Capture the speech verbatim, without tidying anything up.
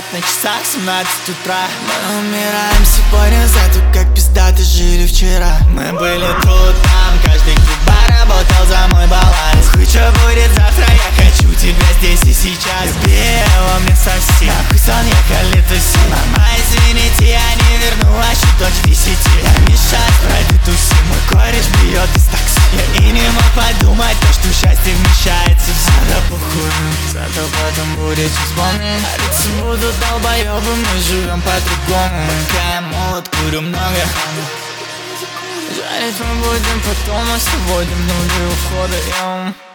закат, на часах семнадцать утра. Мы умираем сегодня за то, как пиздато жили вчера. Мы были тут, там, каждый клуба работал за мой баланс. Хуй, что будет завтра, я хочу тебя здесь и сейчас. Белого мне совсем, нахуй сон, я калитусим. мама, извините, я не верну вашу дочь десяти. Я мешать, пройду туси, мой кореш бьет из такси. Я и не мог подумать то, что счастье вмещается в себя. Похуй, зато потом будет вспомнить. А лица будут долбоёбы, мы живем по-другому. Пока я молод, курю много. Жарить мы будем потом, а сегодня в нули ухода.